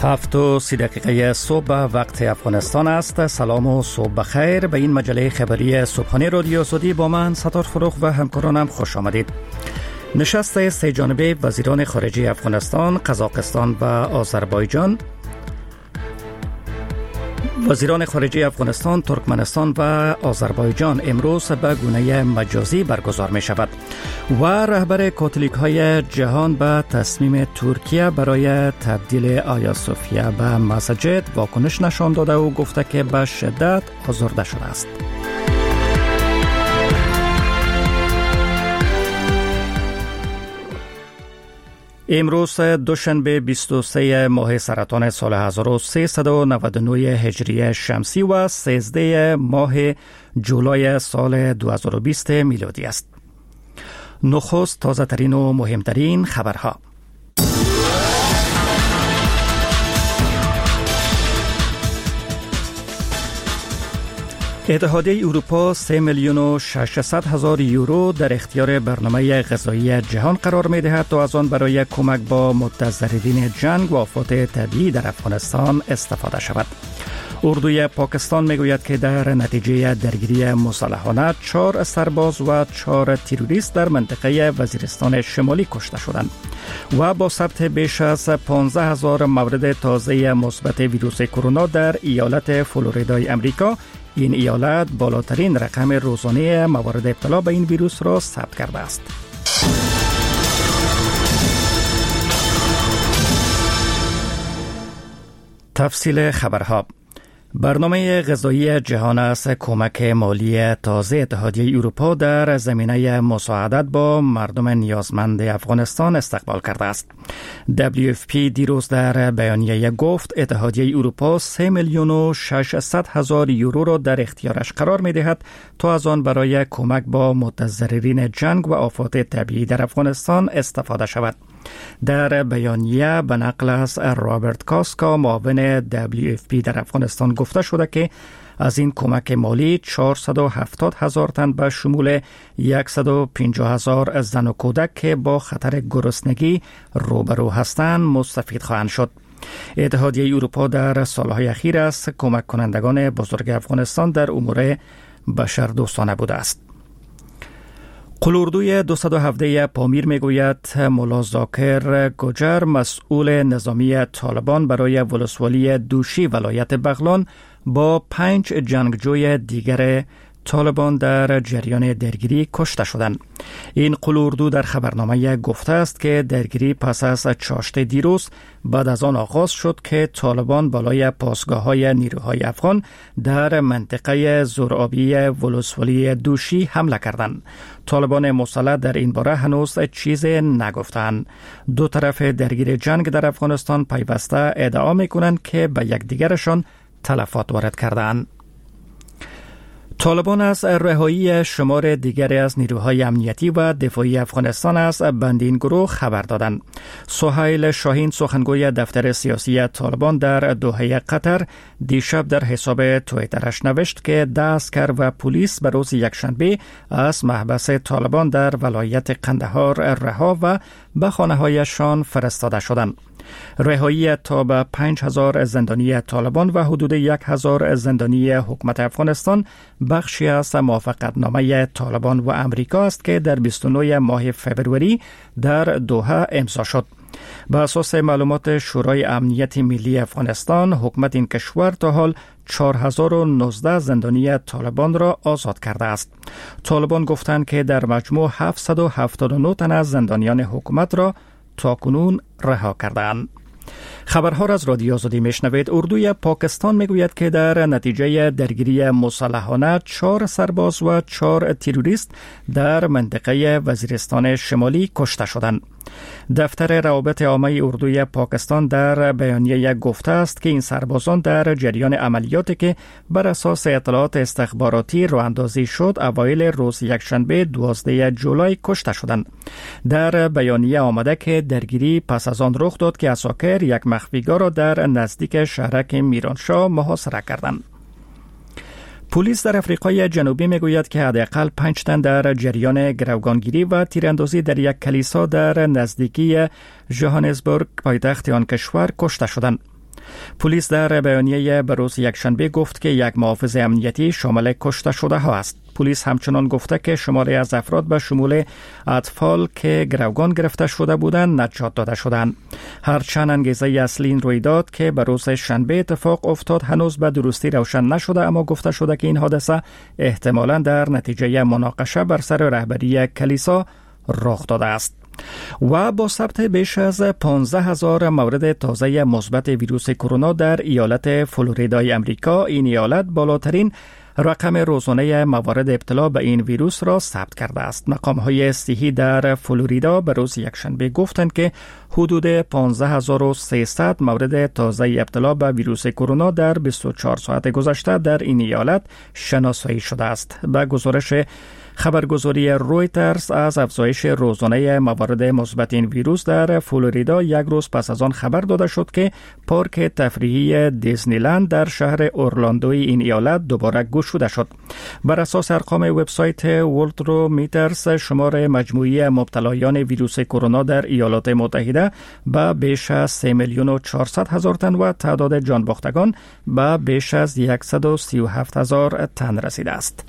7:30 صبح وقت افغانستان است. سلام و صبح بخیر. به این مجله خبری صبحانه رادیو آزادی با من ستار فروغ و همکارانم خوش آمدید. نشست سه جانبه وزیران خارجه افغانستان، قزاقستان و آذربایجان، وزیران خارجه افغانستان، ترکمنستان و آذربایجان امروز به گونه مجازی برگزار می شود و رهبر کاتولیک های جهان به تصمیم ترکیه برای تبدیل آیا صوفیا به مسجد واکنش نشان داده و گفته که به شدت آزرده شده است. امروز دوشنبه 23 ماه سرطان سال 1399 هجری شمسی و 13 ماه جولای سال 2020 میلادی است. نخست تازه ترین و مهمترین خبرها. اتحادیه اروپا 3,600,000 یورو در اختیار برنامه غذایی جهان قرار می دهد تا از آن برای کمک با متضررین جنگ و آفات طبیعی در افغانستان استفاده شود. اردوی پاکستان می گوید که در نتیجه درگیری مسلحانه 4 سرباز و 4 تروریست در منطقه وزیرستان شمالی کشته شدند و با ثبت بیش از 15,000 مورد تازه مثبت ویروس کرونا در ایالت فلوریدای امریکا، این ایالت بالاترین رقم روزانه موارد ابتلا به این ویروس را ثبت کرده است. تفصیل خبرها. برنامه غذایی جهان از کمک مالی تازه اتحادیه اروپا در زمینه مساعدت با مردم نیازمند افغانستان استقبال کرده است. WFP دیروز در بیانیه گفت اتحادیه اروپا 3,600,000 یورو را در اختیارش قرار می دهد تا از آن برای کمک با متضررین جنگ و آفات طبیعی در افغانستان استفاده شود. در بیانیه به نقل از رابرت کاسکا معاون WFP در افغانستان گفته شده که از این کمک مالی 470,000 تن به شمول 150,000 زن و کودک که با خطر گرسنگی روبرو هستند مستفید خواهند شد. اتحادیه اروپا در سالهای اخیر از کمک کنندگان بزرگ افغانستان در امور بشردوستانه بوده است. قلوردوی 217 پامیر میگوید مولا زاکر گوجر مسئول نظامی طالبان برای ولسوالی دوشی ولایت بغلان با 5 جنگجوی دیگر طالبان در جریان درگیری کشته شدند. این قلوردو در خبرنامه گفته است که درگیری پس از چاشت دیروز بعد از آن آغاز شد که طالبان بالای پاسگاه‌های نیروهای افغان در منطقه زورآبی ولسوالی دوشی حمله کردند. طالبان مسلح در این باره هنوز چیزی نگفتند. دو طرف درگیر جنگ در افغانستان پیوسته ادعا می‌کنند که به یکدیگرشان تلفات وارد کردند. طالبان از رهایی شمار دیگری از نیروهای امنیتی و دفاعی افغانستان از بند این گروه خبر دادند. سهیل شاهین سخنگوی دفتر سیاسی طالبان در دوحه قطر دیشب در حساب توییترش نوشت که 10 عسکر و پلیس به روز یکشنبه از محبس طالبان در ولایت قندهار رها و به خانه‌هایشان فرستاده شدند. رهایی تا به 5,000 زندانی طالبان و حدود 1,000 زندانی حکومت افغانستان بخشی از موافقتنامه طالبان و امریکا است که در 29 ماه فبروری در دوحه امضا شد. به اساس معلومات شورای امنیت ملی افغانستان، حکومت این کشور تا حال 4,019 زندانی طالبان را آزاد کرده است. طالبان گفتند که در مجموع 779 تن از زندانیان حکومت را تاکنون رها کردند. خبرها را از رادیو آزادی میشنوید. اردوی پاکستان میگوید که در نتیجه درگیری مسلحانه 4 سرباز و 4 تروریست در منطقه وزیرستان شمالی کشته شدند. دفتر روابط عامه اردوی پاکستان در بیانیه گفته است که این سربازان در جریان عملیاتی که بر اساس اطلاعات استخباراتی راه‌اندازی شد اوایل روز یکشنبه 12 جولای کشته شدند. در بیانیه آمده که درگیری پس از آن رخ داد که عساکر یک مخفیگاه را در نزدیک شهرک میرانشاه محاصره کردند. پلیس در آفریقای جنوبی میگوید که حداقل 5 تن در جریان گروگانگیری و تیراندازی در یک کلیسا در نزدیکی ژوهانسبورگ پایتخت آن کشور کشته شدند. پلیس در بیانیه به روز یکشنبه گفت که یک محافظ امنیتی شامل کشته شده ها است. پلیس همچنان گفته که شماری از افراد به شمول اطفال که گروگان گرفته شده بودند نجات داده شدند. هرچند انگیزه اصلی این رویداد که به روز شنبه اتفاق افتاد هنوز به درستی روشن نشده، اما گفته شده که این حادثه احتمالاً در نتیجه مناقشه بر سر رهبری کلیسا رخ داده است. و با ثبت بیش از 15,000 مورد تازه مثبت ویروس کرونا در ایالت فلوریدای امریکا، این ایالت بالاترین رقم روزانه موارد ابتلا به این ویروس را ثبت کرده است. مقام‌های صحی در فلوریدا به روز یکشنبه گفتند که حدود 15,300 مورد تازه ابتلا به ویروس کرونا در 24 ساعت گذشته در این ایالت شناسایی شده است. به گزارش خبرگزاری رویترز از افزایش روزانه موارد مثبت این ویروس در فلوریدا یک روز پس از آن خبر داده شد که پارک تفریحی دیزنیلند در شهر اورلاندوی این ایالت دوباره گشوده شد. بر اساس ارقام وبسایت ولترومیترز، شمار مجموعی مبتلایان ویروس کرونا در ایالات متحده به بیش از 3,400,000 تن و تعداد جانباختگان به بیش از 137,000 تن رسیده است.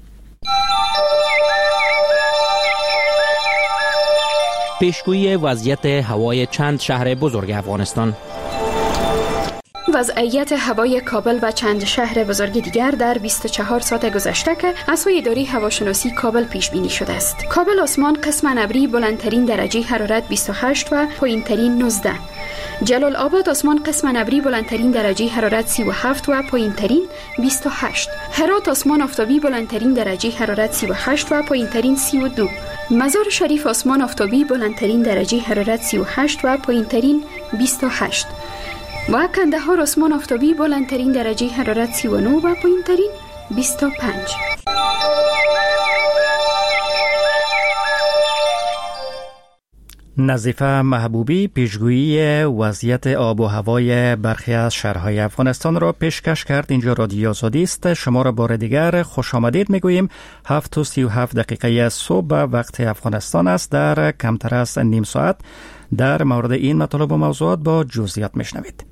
پیشگویی وضعیت هوای چند شهر بزرگ افغانستان. وضعیت هوای کابل و چند شهر بزرگ دیگر در 24 ساعت گذشته که از سوی اداره هواشناسی کابل پیش بینی شده است. کابل آسمان قسم ابری بلندترین درجه حرارت 28 و پایینترین 19. جلال آباد آسمان قسم ابری بلندترین درجه حرارت 37 و پایینترین 28. هرات آسمان آفتابی بلندترین درجه حرارت 38 و پایینترین 32. مزار شریف آسمان آفتابی بلندترین درجه حرارت 38 و پایینترین 28. و کندهار آسمان آفتابی بلندترین درجه حرارت 39 و پایینترین 25. نظیفه محبوبی پیشگویی وضعیت آب و هوای برخی از شهرهای افغانستان را پیشکش کرد. اینجا رادیو آزادی است. شما را بار دیگر خوش آمدید میگوییم. 7:37 صبح وقت افغانستان است. در کمتر از نیم ساعت در مورد این مطالب و موضوعات با جزئیات میشنوید.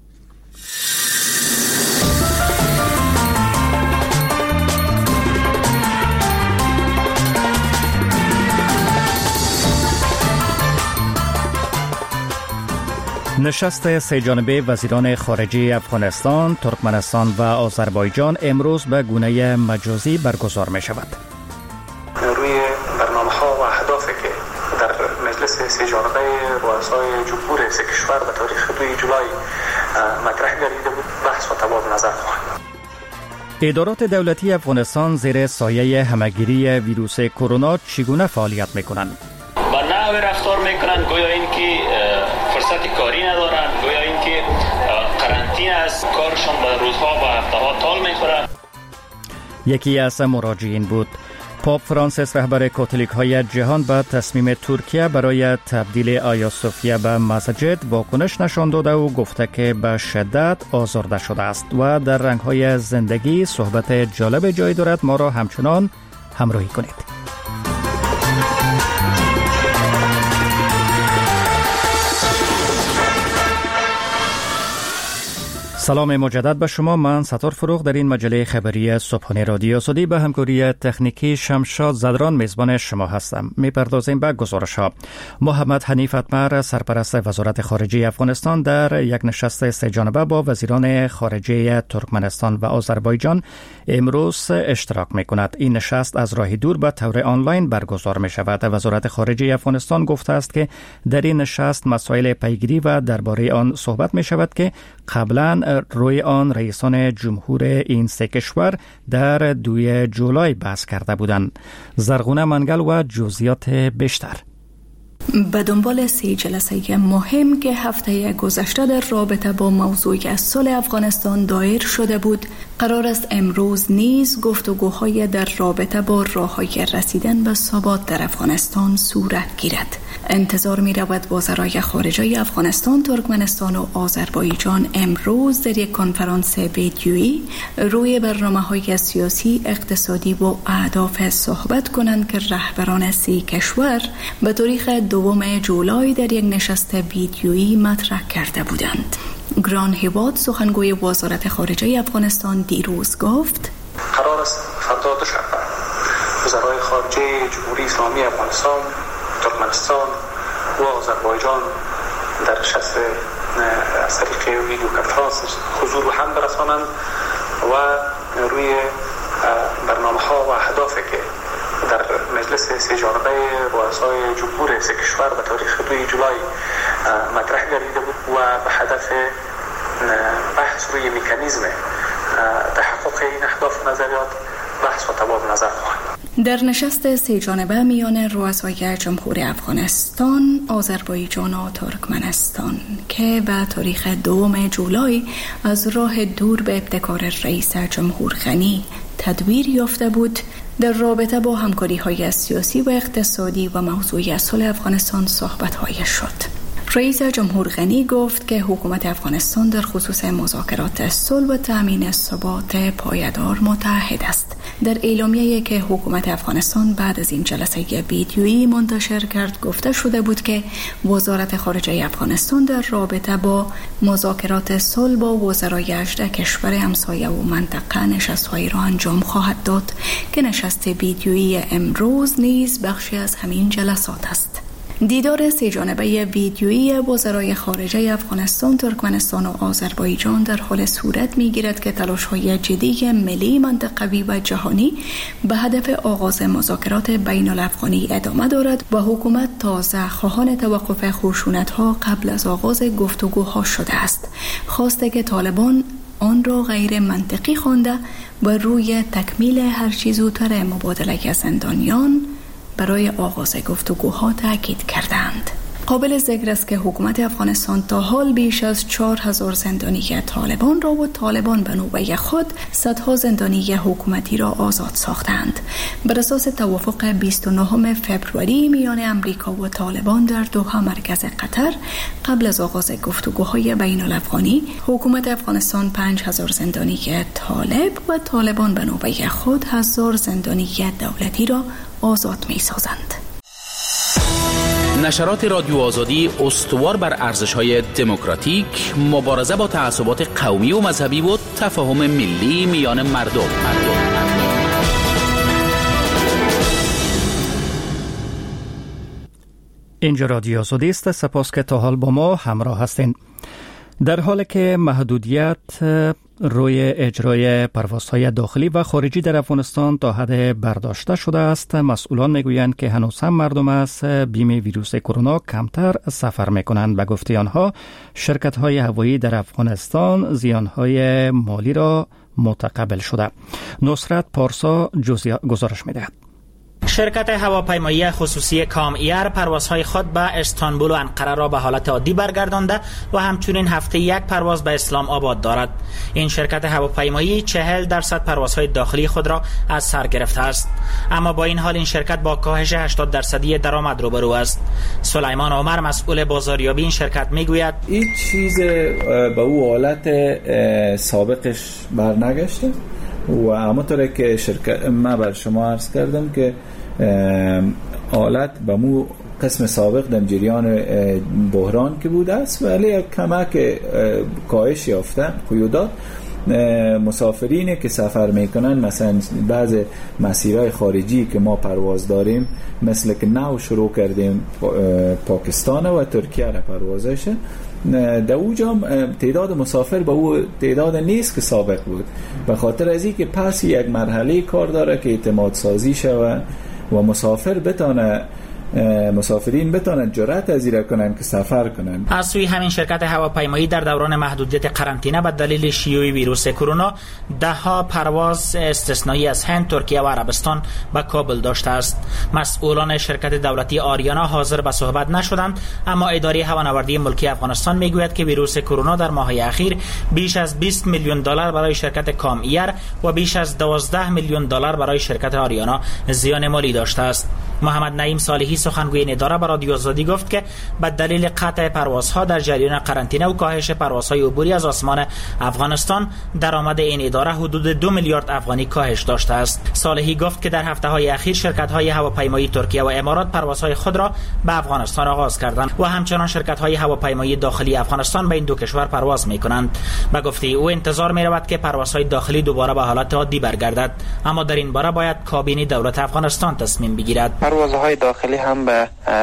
نشست سه جانبه وزیران خارجه افغانستان، ترکمنستان و آذربایجان امروز به گونه مجازی برگزار می شود. روی برنامه‌ها و اهدافی که در مجلس سه جانبه رؤسای جمهور سه کشور به تاریخ 2 جولای مطرح گردیده بود بحث و تبادل نظر خواهد. ادارات دولتی افغانستان زیر سایه همگیری ویروس کرونا چگونه فعالیت می‌کنند؟ با نحوی رفتار می‌کنند گویا اینکه فرصت کاری ندارن، گویا اینکه قرنطینه از کارشون به روزها و هفته‌ها طول می‌خوره. یکی از مراجعین بود. پاپ فرانسیس رهبر کاتولیک‌های جهان به تصمیم ترکیه برای تبدیل آیا صوفیا به مسجد واکنش نشان داده و گفته که به شدت آزرده شده است و در رنگ‌های زندگی صحبت جالب جای دارد. ما را همچنان همراهی کنید. سلام مجدد به شما. من ستار فروغ در این مجله خبری صبحانه رادیو آزادی به همکاری تکنیکی شمشاد زدران میزبان شما هستم. میپردازیم به گزارش‌ها. محمد حنیف اتمر سرپرست وزارت خارجه افغانستان در یک نشست سه جانبه با وزیران خارجه ترکمنستان و آذربایجان امروز اشتراک میکند. این نشست از راه دور به طور آنلاین برگزار می شود. وزارت خارجه افغانستان گفته است که در این نشست مسائل پیگیری و درباره آن صحبت می شود که قبلا روی آن رئیسان جمهور این سه کشور در 2 جولای بحث کرده بودند. زرغونه منگل و جزئیات بیشتر. به دنبال 3 جلسه مهم که هفته گذشته در رابطه با موضوع از صلح افغانستان دایر شده بود، قرار است امروز نیز گفتگوهای در رابطه با راه‌های رسیدن به ثبات در افغانستان صورت گیرد. انتظار می رود وزرای خارجه افغانستان، ترکمنستان و آذربایجان امروز در یک کنفرانس ویدیویی روی برنامه‌های سیاسی، اقتصادی و اهداف صحبت کنند که رهبران 3 کشور به تاریخ 2 جولای در یک نشست ویدیویی مطرح کرده بودند. گران هیواد سخنگوی وزارت خارجه افغانستان دیروز گفت قرار است فردا دوشنبه وزرای خارجه جمهوری اسلامی افغانستان، ترکمنستان و آذربایجان در نشست از طریق ویدیو کنفرانس حضور و هم برسانند و روی برنامه‌ها و اهدافی که در مجلس سه جانبه رؤسای جمهور سه کشور به تاریخ 2 جولای مطرح گردیده بود و به هدف بحث روی مکانیزم تحقق این اهداف نظریات بحث و تبادل نظر خواهد. در نشست سه جانبه میان رؤسای جمهور افغانستان، آذربایجان و ترکمنستان که به تاریخ 2 جولای از راه دور به ابتکار رئیس جمهور غنی تدویر یافته بود، در رابطه با همکاری‌های سیاسی و اقتصادی و موضوع صلح افغانستان صحبت‌های شد. رئیس جمهور غنی گفت که حکومت افغانستان در خصوص مذاکرات صلح و تأمین ثبات پایدار متحد است. در اعلامیه‌ای که حکومت افغانستان بعد از این جلسه ویدیویی منتشر کرد گفته شده بود که وزارت خارجه افغانستان در رابطه با مذاکرات صلح با وزرای 18 کشور همسایه و منطقه نشست‌هایی را انجام خواهد داد که نشست ویدیویی امروز نیز بخشی از همین جلسات است. دیدار سه جانبه ویدیویی وزرای خارجه افغانستان، ترکمنستان و آذربایجان در حال صورت می‌گیرد که تلاش‌های جدی ملی، منطقوی و جهانی به هدف آغاز مذاکرات بین الافغانی ادامه دارد و حکومت تازه خواهان توقف خشونت‌ها قبل از آغاز گفتگوها شده است. خواسته که طالبان آن را غیر منطقی خوانده و روی تکمیل هر چیز زودتر مبادله زندانیان برای آغاز گفتگوها تاکید کردند. قابل ذکر است که حکومت افغانستان تا حال بیش از 4000 زندانی طالبان را و طالبان به نوبه خود صدها زندانی حکومتی را آزاد ساختند. بر اساس توافق 29 فوریه میان امریکا و طالبان در دوحه مرکز قطر قبل از آغاز گفتگوهای بین الافغانی، حکومت افغانستان 5000 زندانی طالب و طالبان به نوبه خود 1000 زندانی دولتی را آزاد می سازند. نشرات رادیو آزادی استوار بر ارزش‌های دموکراتیک، مبارزه با تعصبات قومی و مذهبی و تفاهم ملی میان مردم. اینجا رادیو آزادی است. سپاس که تا حال با ما همراه هستین. در حالی که محدودیت روی اجرای پروازهای داخلی و خارجی در افغانستان تا حد برداشته شده است، مسئولان میگویند که هنوز هم مردم از بیم ویروس کرونا کمتر سفر میکنند. به گفته آنها شرکت‌های هوایی در افغانستان زیانهای مالی را متقبل شده. نصرت پارسا گزارش میدهد. شرکت هواپیمایی خصوصی کام ایر پروازهای خود به استانبول و انقره را به حالت عادی برگردانده و همچنین هفته یک پرواز به اسلام آباد دارد. این شرکت هواپیمایی 40% پروازهای داخلی خود را از سر گرفته است. اما با این حال این شرکت با کاهش 80% درآمد روبرو است. سلیمان عمر مسئول بازاریابی این شرکت میگوید این چیز به او حالت سابقش برنگشته و همونطور که شرکت ما بر شما عرض کردم که حالت به مو قسم سابق در جریان بحران که بوده است ولی کمک کاهش یافته قیودات. مسافرینی که سفر میکنن مثلا بعض مسیرهای خارجی که ما پرواز داریم مثل که نو شروع کردیم پاکستان و ترکیه را پروازشه، در اوجا تعداد مسافر به او تعداد نیست که سابق بود، به خاطر از این که پس یک مرحله کار داره که اعتماد سازی شود و مسافرین بتونن جرأت پذیرا کنن که سفر کنن. از سوی همین شرکت هواپیمایی در دوران محدودیت قرنطینه به دلیل شیوع ویروس کرونا 10 پرواز استثنایی از هند، ترکیه و عربستان به کابل داشته است. مسئولان شرکت دولتی آریانا حاضر به صحبت نشدند، اما اداره هوانوردی ملکی افغانستان میگوید که ویروس کرونا در ماه‌های اخیر بیش از 20 میلیون دلار برای شرکت کام ایر و بیش از 12 میلیون دلار برای شرکت آریانا زیان مالی داشته است. محمد نعیم صالحی سخنگوی این اداره به رادیو آزادی گفت که به دلیل قطع پروازها در جریان قرنطینه و کاهش پروازهای عبوری از آسمان افغانستان درآمد این اداره حدود 2 میلیارد افغانی کاهش داشته است. صالحی گفت که در هفته‌های اخیر شرکت‌های هواپیمایی ترکیه و امارات پروازهای خود را به افغانستان آغاز کردند و همچنان شرکت‌های هواپیمایی داخلی افغانستان به این دو کشور پرواز می‌کنند. به گفته او انتظار می‌رود که پروازهای داخلی دوباره به حالت عادی برگردد، اما در این باره باید کابینه دولت افغانستان تصمیم بگیرد. پروازهای داخلی هم به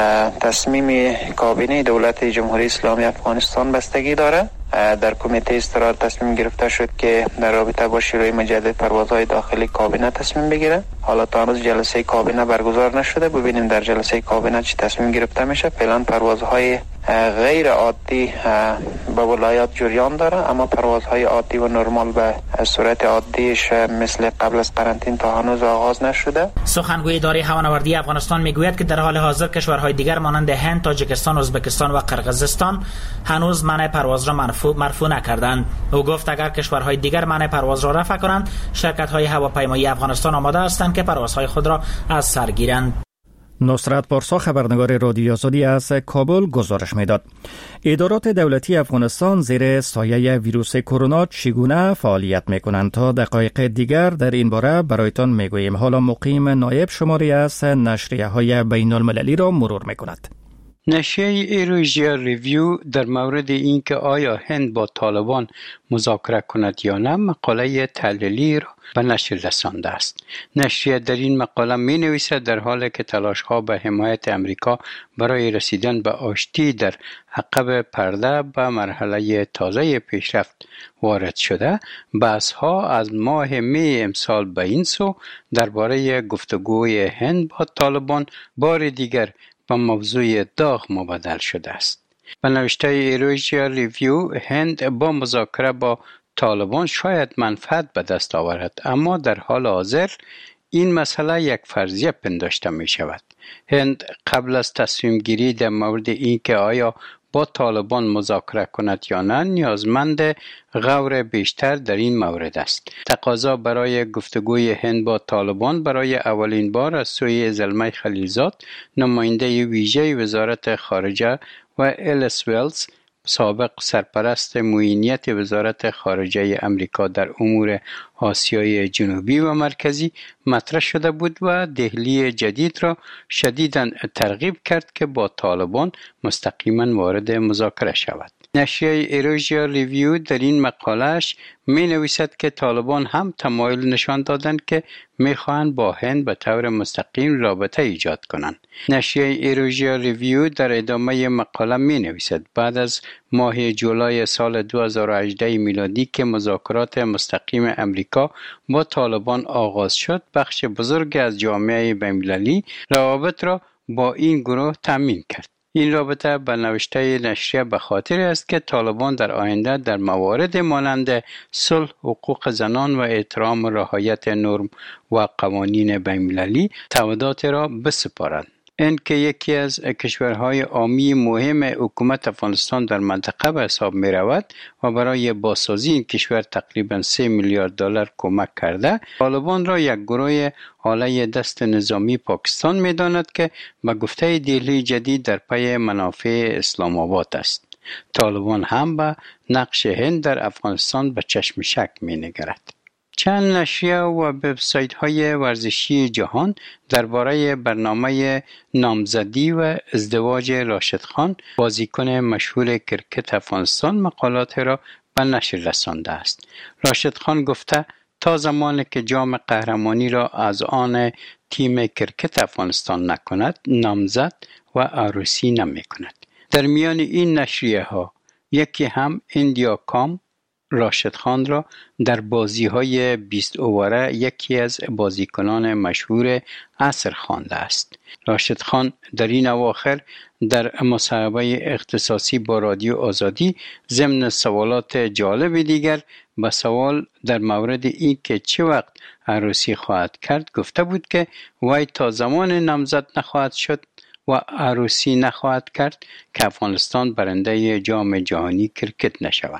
تصمیم کابینه دولت جمهوری اسلامی افغانستان بستگی داره. در کمیته استقرار تصمیم گرفته شد که در رابطه با شروع مجدد پروازهای داخلی کابینه تصمیم بگیره. حالا تا هنوز جلسه کابینه برگزار نشده، ببینیم در جلسه کابینه چه تصمیم گرفته میشه. فعلا پروازهای غیر عادی به ولایات جریان داره، اما پروازهای عادی و نرمال به صورت عادیش مثل قبل از قرنطینه تا هنوز آغاز نشده. سخنگوی اداره هوانوردی افغانستان میگوید که در حال حاضر کشورهای دیگر مانند هند، تاجیکستان، ازبکستان و قرقیزستان هنوز منع پرواز را مرفوع نکردند. او گفت اگر کشورهای دیگر منع پرواز را رفع کنند، شرکت‌های هواپیمایی افغانستان آماده هستند که پروازهای خود را از سر گیرند. نصرت پارسا خبرنگار رادیو آزادی از کابل گزارش میداد. ادارات دولتی افغانستان زیر سایه ویروس کرونا چگونه فعالیت میکنند؟ تا دقایق دیگر در این باره برایتان میگوییم. حالا مقیم نایب شماری از نشریه های بین المللی را مرور میکند. نشریه ایروژیا ریویو در مورد اینکه آیا هند با طالبان مذاکره کند یا نه مقاله تحلیلی را به نشر رسانده است. نشریه در این مقاله می نویسد در حالی که تلاش‌ها به حمایت امریکا برای رسیدن به آشتی در عقب پرده به مرحله تازه پیشرفت وارد شده، بحث‌ها از ماه می امسال به این سو درباره گفتگوی هند با طالبان بار دیگر به موضوع داغ مبدل شده است. به نوشته ایروژیا ریویو، هند با مذاکره با طالبان شاید منفعت به دست آورد، اما در حال حاضر این مسئله یک فرضیه پنداشته می شود. هند قبل از تصمیم گیری در مورد اینکه آیا با طالبان مذاکره کند یا نه نیازمند غور بیشتر در این مورد است. تقاضا برای گفتگوی هند با طالبان برای اولین بار از سوی زلمه خلیلزاد، نماینده ویژه وزارت خارجه، و الیس ویلز، سابق سرپرست معینیت وزارت خارجه امریکا در امور آسیای جنوبی و مرکزی مطرح شده بود و دهلی جدید را شدیداً ترغیب کرد که با طالبان مستقیما وارد مذاکره شود. نشریه ایروژیا ریویو در این مقالهش می نویسد که طالبان هم تمایل نشان دادند که می خواهند با هند به طور مستقیم رابطه ایجاد کنند. نشریه ایروژیا ریویو در ادامه مقاله می نویسد بعد از ماه جولای سال 2018 میلادی که مذاکرات مستقیم امریکا با طالبان آغاز شد، بخش بزرگ از جامعه بین‌المللی روابط را با این گروه تامین کرد. این رابطه به نوشته نشریه به خاطر است که طالبان در آینده در موارد مانند صلح، حقوق زنان و احترام رعایت نرم و قوانین بین‌المللی تعهدات را بسپارند. این که یکی از کشورهای عامی مهم حکومت افغانستان در منطقه به حساب می رود و برای بازسازی این کشور تقریباً 3 میلیارد دلار کمک کرده، طالبان را یک گروه آله دست نظامی پاکستان می داند که به گفته دهلی جدید در پی منافع اسلام آباد است. طالبان هم به نقش هند در افغانستان به چشم شک می نگرد. چند نشریه و وبسایت‌های ورزشی جهان درباره برنامه نامزدی و ازدواج راشد خان، بازیکن مشهور کرکت افغانستان، مقالات را به نشر رسانده است. راشد خان گفته تا زمانی که جام قهرمانی را از آن تیم کرکت افغانستان نکند، نامزد و عروسی نمی کند. در میان این نشریه ها یکی هم ایندیا کام راشد خان را در بازی‌های 20 اووره یکی از بازیکنان مشهور عصر خوانده است. راشد خان در این اواخر در مصاحبه اختصاصی با رادیو آزادی ضمن سوالات جالب دیگر به سوال در مورد این که چه وقت عروسی خواهد کرد گفته بود که وی تا زمان نامزد نخواهد شد و عروسی نخواهد کرد که افغانستان برنده جام جهانی کرکت نشود.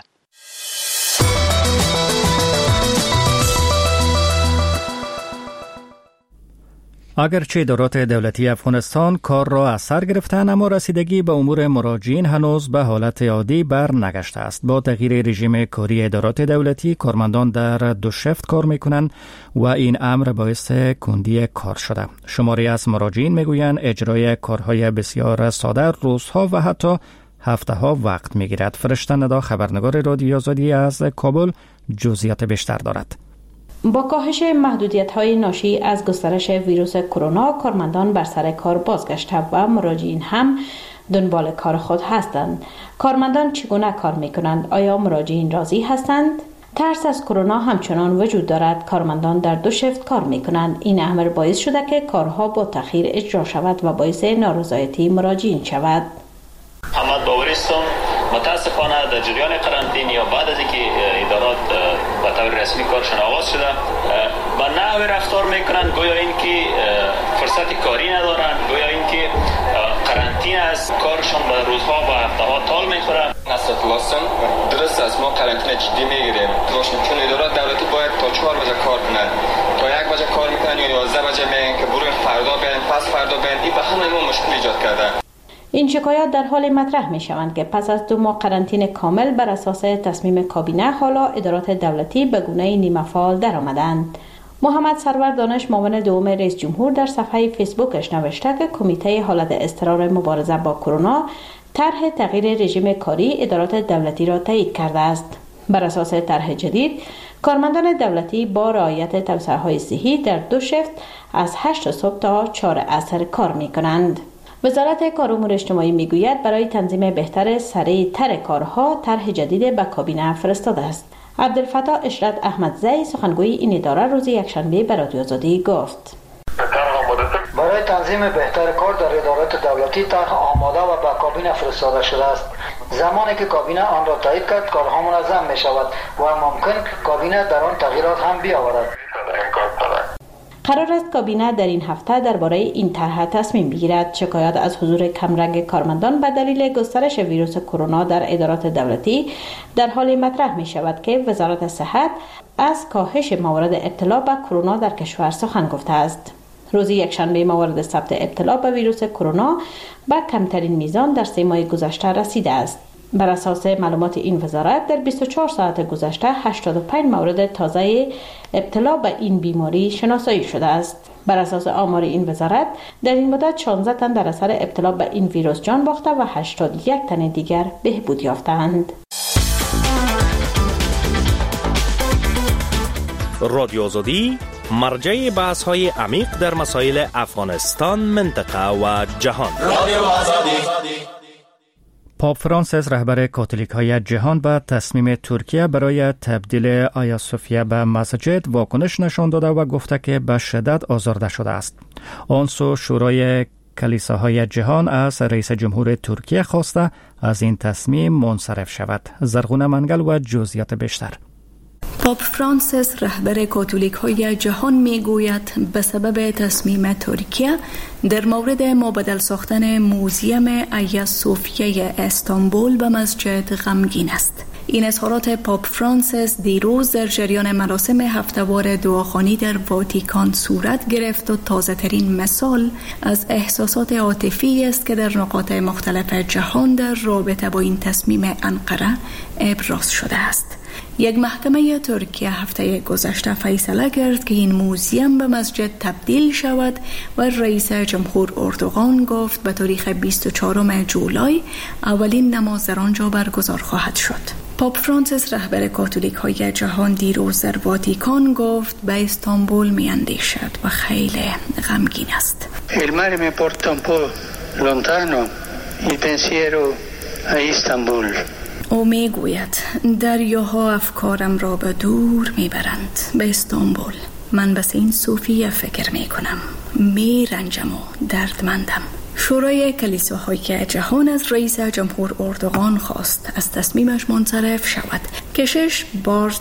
اگرچه ادارات دولتی افغانستان کار را از سر گرفتند، اما رسیدگی به امور مراجعین هنوز به حالت عادی بر نگشته است. با تغییر رژیم کاری ادارات دولتی، کارمندان در 2 شفت کار میکنند و این امر باعث کندی کار شده. شماری از مراجعین میگویند اجرای کارهای بسیار ساده روزها و حتی هفته‌ها وقت میگیرد. فرشته ندا، خبرنگار رادیو آزادی از کابل، جزئیات بیشتر دارد. با کاهش محدودیت‌های ناشی از گسترش ویروس کرونا، کارمندان بر سر کار بازگشته و مراجعین هم دنبال کار خود هستند. کارمندان چگونه کار می‌کنند؟ آیا مراجعین راضی هستند؟ ترس از کرونا همچنان وجود دارد. کارمندان در 2 شفت کار می‌کنند. این امر باعث شده که کارها با تأخیر اجرا شود و باعث نارضایتی مراجعین شود. محمد باوری هستم. متاسفانه در جریان قرنطینه یا بعد از اینکه ادارات به طور رسمی کارشان آغاز شده با نحو رفتار میکنند گویا اینکه فرصت کاری ندارند، گویا اینکه قرنطینه از کارشان به روزها و هفته‌ها طول میخوره. نصرت الله هستم. درست است، ما قرنطینه جدی میگیریم چون ادارات دولتی باید تا 4 بجه کار کنند، تا 1 بجه کار میکنن یا 11 بجه میگن که برو فردا بیاین پس فردا بیاین. این به همه ما مشکل ایجاد کرده. این شکایات در حال مطرح می شوند که پس از 2 ماه قرنطینه کامل بر اساس تصمیم کابینه، حالا ادارات دولتی به گونه نیمه فعال درآمدند. محمد سرور دانش، معاون دوم رئیس جمهور، در صفحه فیسبوکش نوشته که کمیته حالت اضطرار مبارزه با کرونا طرح تغییر رژیم کاری ادارات دولتی را تایید کرده است. بر اساس طرح جدید، کارمندان دولتی با رعایت توصیه‌های صحی در 2 شفت از 8 صبح تا 4 عصر کار می کنند. وزارت کار و امور اجتماعی میگوید برای تنظیم بهتر سریع‌تر کارها طرح جدید به کابینه فرستاده است. عبدالفتاح اشرت احمدزی، سخنگوی این اداره، روز یکشنبه به رادیو آزادی گفت: برای تنظیم بهتر کار در ادارات دولتی طرح آماده و به کابینه فرستاده شده است. زمانی که کابینه آن را تایید کرد، کارها منظم می شود و ممکن کابینه در آن تغییرات هم بیاورد. قرار است کابینه در این هفته درباره این طرح تصمیم بگیرد. شکایات از حضور کمرنگ کارمندان به دلیل گسترش ویروس کرونا در ادارات دولتی در حال مطرح می شود که وزارت صحت از کاهش موارد ابتلا به کرونا در کشور سخن گفته است. روز یکشنبه موارد ثبت ابتلا به ویروس کرونا به کمترین میزان در 3 ماه گذشته رسیده است. بر اساس معلومات این وزارت در 24 ساعت گذشته 85 مورد تازه ابتلا به این بیماری شناسایی شده است. بر اساس آمار این وزارت در این مدت 16 تن در اثر ابتلا به این ویروس جان باخته و 81 تن دیگر بهبود یافتند. رادیو آزادی، مرجع بحث‌های عمیق در مسائل افغانستان، منطقه و جهان. رادیو آزادی. پاپ فرانسیس، رهبر کاتولیک‌های جهان، به تصمیم ترکیه برای تبدیل آیا صوفیا به مسجد واکنش نشان داده و گفته که به شدت آزرده شده است. آن سو شورای کلیساهای جهان از رئیس جمهور ترکیه خواسته از این تصمیم منصرف شود. زرغونه منگل و جزئیات بیشتر. پاپ فرانسیس، رهبر کاتولیک‌های جهان، میگوید به سبب تصمیم ترکیه در مورد مبادل ساختن موزیم آیا صوفیه استانبول به مسجد غمگین است. این اظهارات پاپ فرانسیس دیروز در جریان مراسم هفته‌وار دعاخوانی در واتیکان صورت گرفت و تازه‌ترین مثال از احساسات عاطفی است که در نقاط مختلف جهان در رابطه با این تصمیم انقره ابراز شده است. یک محکمه ترکیه هفته گذشته فیصله کرد که این موزیم به مسجد تبدیل شود و رئیس جمهور اردوغان گفت به تاریخ 24 جولای اولین نماز در آنجا برگزار خواهد شد. پاپ فرانسیس، رهبر کاتولیک‌های جهان، دیروز در واتیکان گفت به استانبول می‌اندیشد و خیلی غمگین است. Il mare mi porta un po' lontano, il pensiero a Istanbul. او میگوید دریاها افکارم را به دور میبرند، به استانبول. من بس این صوفیه فکر میکنم، میرنجم و دردمندم. شورای کلیساهای جهان از رئیس جمهور اردوغان خواست از تصمیمش منصرف شود. کشش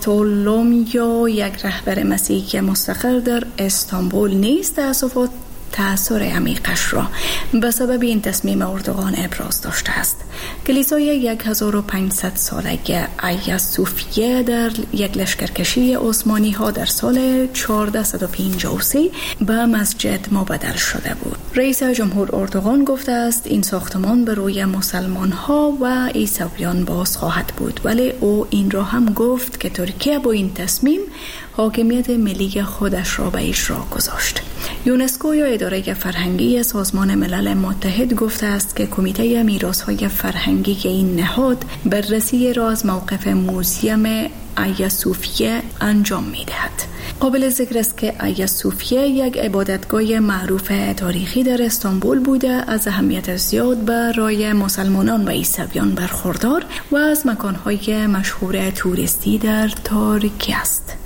بارتولومیو، یک رهبر مسیحی مستقر در استانبول، نیز تأثیر عمیقش را به سبب این تصمیم اردوغان ابراز داشته است. کلیسای 1500 ساله آیا صوفیه در یک لشکرکشی عثمانی ها در سال 1453 به مسجد مبدل شده بود. رئیس جمهور اردوغان گفته است این ساختمان به روی مسلمان ها و عیسویان باز خواهد بود، ولی او این را هم گفت که ترکیه با این تصمیم حاکمیت ملی خودش را به اجرا گذاشت. یونسکو یا اداره فرهنگی سازمان ملل متحد گفته است که کمیته میراث‌های فرهنگی این نهاد بررسی را از موقف موزیم آیا صوفیه انجام می‌دهد. قابل ذکر است که آیا صوفیه یک عبادتگاه معروف تاریخی در استانبول بوده، از اهمیت زیاد برای مسلمانان و عیسویان برخوردار و از مکان‌های مشهور توریستی در ترکیه است.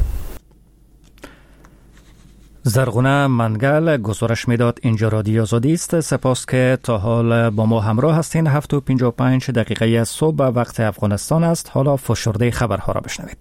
زرغونه منگل گزارش میداد. اینجا رادیو آزادی است. سپاس که تا حال با ما همراه هستین. 7:55 صبح وقت افغانستان است. حالا فشرده خبرها را بشنوید.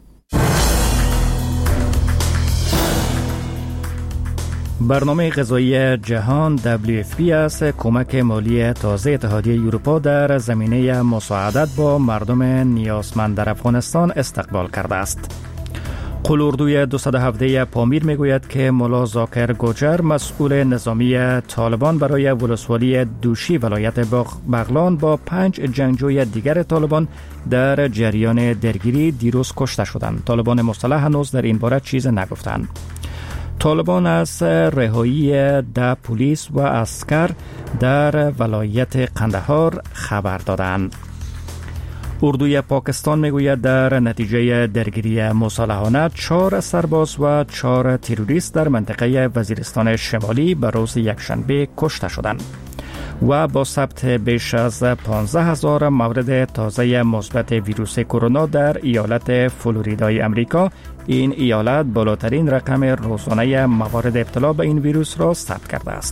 برنامه غذایی جهان WFP از کمک مالی تازه اتحادیه اروپا در زمینه مساعدت با مردم نیازمند در افغانستان استقبال کرده است. قلوردوی 217 پامیر میگوید که ملا زاکر گوجر مسئول نظامی طالبان برای ولسوالی دوشی ولایت بغلان با 5 جنگجوی دیگر طالبان در جریان درگیری دیروز کشته شدند. طالبان مسلح هنوز در این باره چیز نگفتند. طالبان از رهایی 10 پلیس و عسکر در ولایت قندهار خبر دادند. اردوی پاکستان میگوید در نتیجه درگیری مسلحانه 4 سرباز و 4 تروریست در منطقه وزیرستان شمالی به روز یکشنبه کشته شدند و با ثبت بیش از 15,000 مورد تازه مثبت ویروس کرونا در ایالت فلوریدای امریکا، این ایالت بالاترین رقم روزانه موارد ابتلا به این ویروس را ثبت کرده است.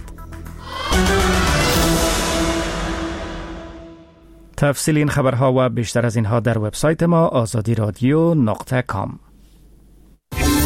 تفصیل این خبرها و بیشتر از اینها در وبسایت ما azadi radio.com.